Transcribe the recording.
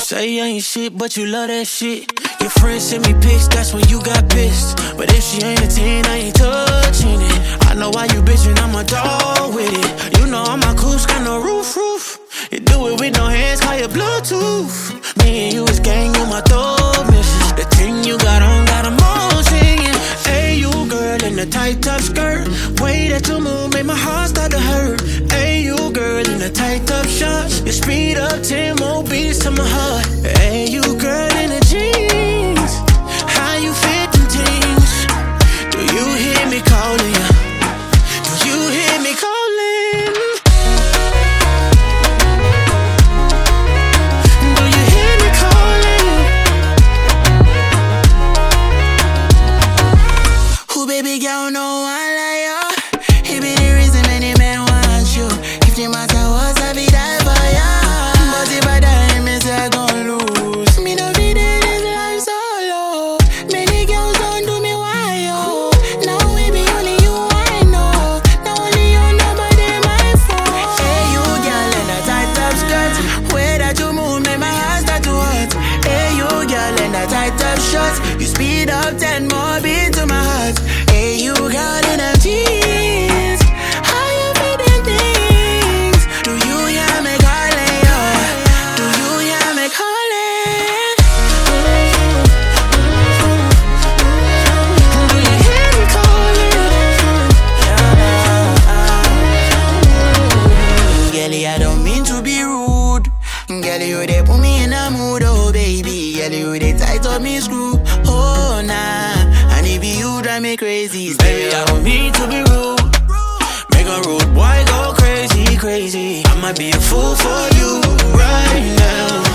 say you ain't shit, but you love that shit. Your friends send me pics, that's when you got pissed. But if she ain't a 10, I ain't touching it. I know why you bitchin', I'm a dog with it. You know I'm a coos, got no roof. You do it with no hands, call it Bluetooth. Me and you is gang, you my dog missus. The thing you got on got 'em all singing. Hey, you girl in the tight top skirt. Way that you move made my heart start to hurt. Hey, you girl in the tight top shorts. You speed up 10 more beats to my heart. Hey, you girl in the jeans. How you fit them things? Do you hear me calling you? Do you hear me calling? Do you hear me calling? Who baby girl no one like you? He be the reason many men want you. If the matter was I be die for ya. But if I die, me say I gon' lose. Me no be there this life solo. Many girls don't do me why yo. Now we be only you I know. Now only you nobody my fault. Hey you girl in a tight top skirt. Way that you move make my heart start to hurt. Hey you girl in a tight top shorts. You speed up 10 more beats to my heart. Hey you girl in a jeans. How you feeling things? Do you hear me calling yo? Do you hear me calling? Do you hear me calling? Girlie, I don't mean to be rude. Girlie, you they put me in a mood, oh baby. Girlie, you they tight up me screw. Oh nah, and it be you drive me crazy. Baby, I don't mean to be rude. Make a rude boy go crazy. I might be a fool for you right now.